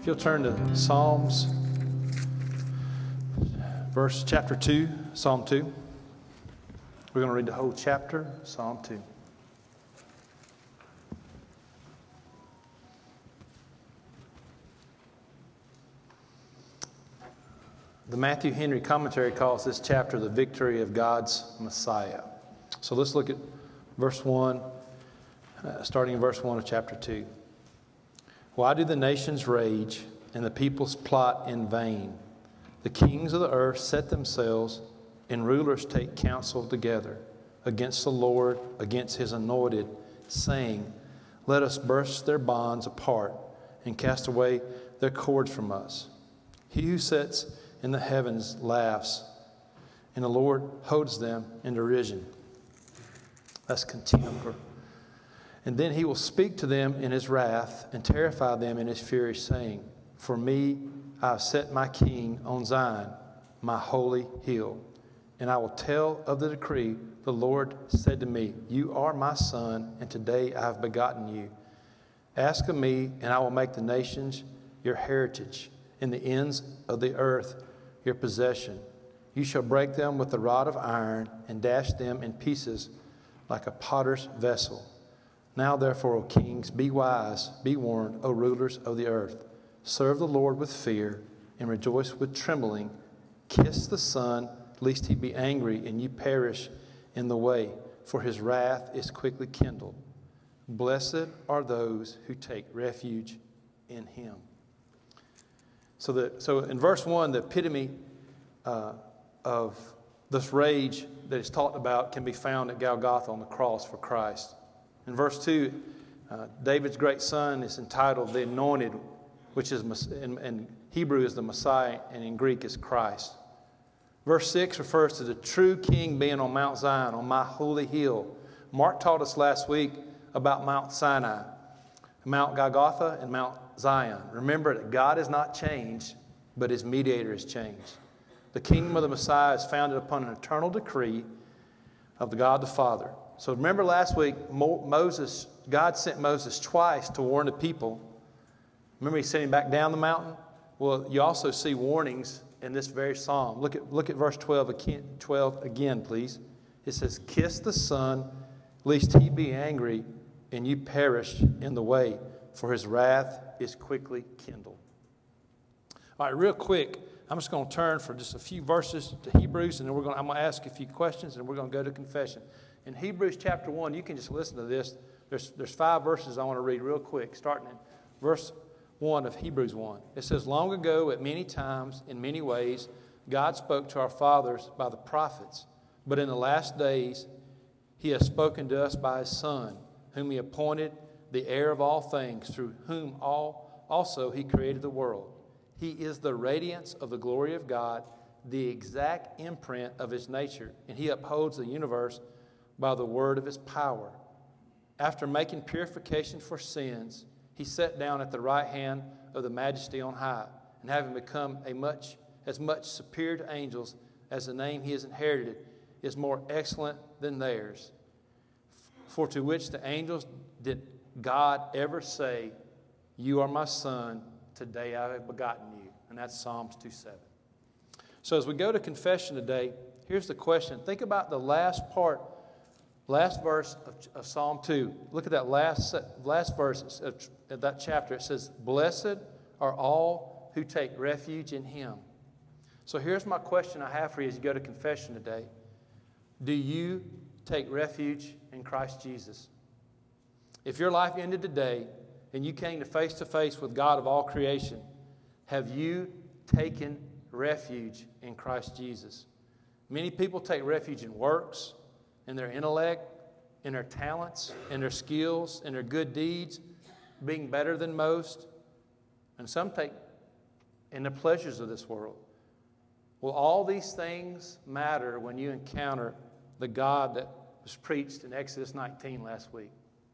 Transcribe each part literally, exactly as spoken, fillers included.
you'll turn to Psalms, verse chapter two, Psalm two. We're going to read the whole chapter, Psalm two. The Matthew Henry commentary calls this chapter the victory of God's Messiah. So let's look at verse one, uh, starting in verse one of chapter two. Why do the nations rage and the peoples plot in vain? The kings of the earth set themselves, and rulers take counsel together against the Lord, against his anointed, saying, let us burst their bonds apart and cast away their cords from us. He who sits in the heavens laughs, and the Lord holds them in derision. That's contempt. And then he will speak to them in his wrath and terrify them in his fury, saying, for me I have set my king on Zion, my holy hill. And I will tell of the decree. The Lord said to me, you are my son, and today I have begotten you. Ask of me, and I will make the nations your heritage, and the ends of the earth your possession. You shall break them with the rod of iron, and dash them in pieces like a potter's vessel. Now therefore, O kings, be wise, be warned, O rulers of the earth. Serve the Lord with fear, and rejoice with trembling. Kiss the Son, lest he be angry, and you perish in the way, for his wrath is quickly kindled. Blessed are those who take refuge in him. So, the, so in verse one, the epitome uh, of this rage that is talked about can be found at Golgotha on the cross for Christ. In verse two, uh, David's great son is entitled the Anointed, which is in, in Hebrew is the Messiah, and in Greek is Christ. Verse six refers to the true king being on Mount Zion, on my holy hill. Mark taught us last week about Mount Sinai, Mount Golgotha, and Mount Zion. Remember that God has not changed, but his mediator has changed. The kingdom of the Messiah is founded upon an eternal decree of the God the Father. So remember last week, Moses, God sent Moses twice to warn the people. Remember he sent him back down the mountain? Well, you also see warnings in this very psalm. Look at, look at verse twelve again, twelve again, please. It says, kiss the Son, lest he be angry, and you perish in the way, for his wrath is quickly kindled. All right, real quick, I'm just going to turn for just a few verses to Hebrews, and then we're going to, I'm going to ask a few questions, and we're going to go to confession. In Hebrews chapter one, you can just listen to this. There's, there's five verses I want to read real quick, starting in verse one of Hebrews one. It says, long ago, at many times, in many ways, God spoke to our fathers by the prophets. But in the last days, he has spoken to us by his Son, whom he appointed the heir of all things, through whom all also he created the world. He is the radiance of the glory of God, the exact imprint of his nature, and he upholds the universe by the word of his power. After making purification for sins, he sat down at the right hand of the Majesty on high, and having become a much as much superior to angels as the name he has inherited is more excellent than theirs. For to which the angels did God ever say, you are my son, today I have begotten you. And that's Psalms two seven. So as we go to confession today, here's the question. Think about the last part, last verse of, of Psalm two. Look at that last, last verse of, of that chapter. It says, blessed are all who take refuge in him. So here's my question I have for you as you go to confession today. Do you take refuge in Christ Jesus? If your life ended today and you came to face to face with God of all creation, have you taken refuge in Christ Jesus? Many people take refuge in works, in their intellect, in their talents, in their skills, in their good deeds, being better than most. And some take in the pleasures of this world. Well, all these things matter when you encounter the God that was preached in Exodus nineteen last week.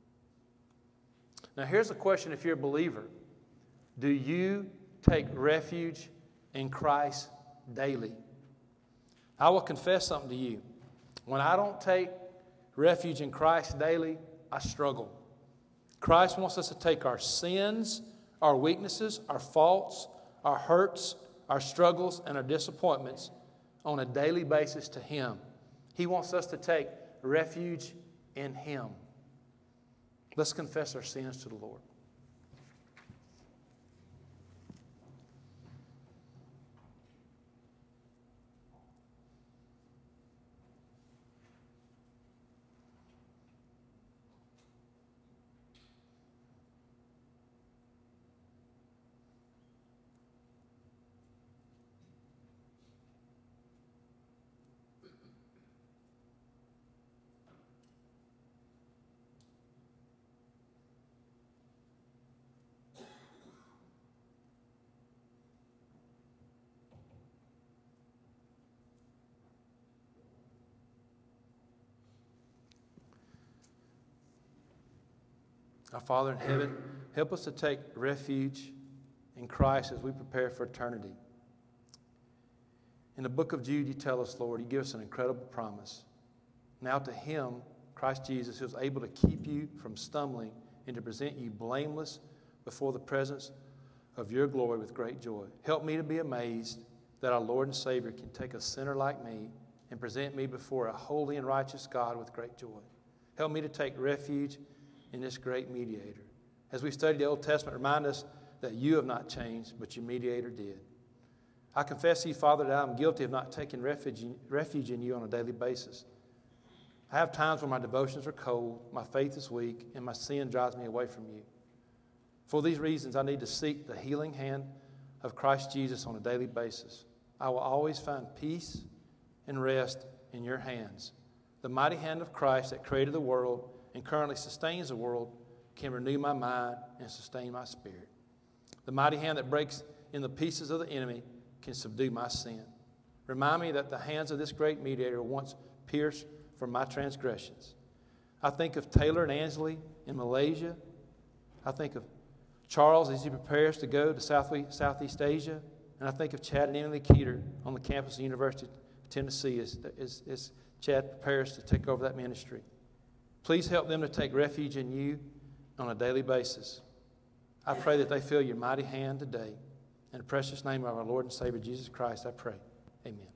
Now, here's a question if you're a believer. Do you take refuge in Christ daily? I will confess something to you. When I don't take refuge in Christ daily, I struggle. Christ wants us to take our sins, our weaknesses, our faults, our hurts, our struggles, and our disappointments on a daily basis to Him. He wants us to take refuge in Him. Let's confess our sins to the Lord. Our Father in heaven, help us to take refuge in Christ as we prepare for eternity. In the book of Jude, you tell us, Lord, you give us an incredible promise. Now to Him, Christ Jesus, who is able to keep you from stumbling and to present you blameless before the presence of your glory with great joy. Help me to be amazed that our Lord and Savior can take a sinner like me and present me before a holy and righteous God with great joy. Help me to take refuge in this great mediator. As we study the Old Testament, remind us that you have not changed, but your mediator did. I confess to you, Father, that I am guilty of not taking refuge in, refuge in you on a daily basis. I have times when my devotions are cold, my faith is weak, and my sin drives me away from you. For these reasons, I need to seek the healing hand of Christ Jesus on a daily basis. I will always find peace and rest in your hands. The mighty hand of Christ that created the world and currently sustains the world can renew my mind and sustain my spirit. The mighty hand that breaks in the pieces of the enemy can subdue my sin. Remind me that the hands of this great mediator once pierced for my transgressions. I think of Taylor and Ansley in Malaysia. I think of Charles as he prepares to go to Southeast, Southeast Asia. And I think of Chad and Emily Keeter on the campus of the University of Tennessee as, as, as Chad prepares to take over that ministry. Please help them to take refuge in you on a daily basis. I pray that they feel your mighty hand today. In the precious name of our Lord and Savior Jesus Christ, I pray. Amen.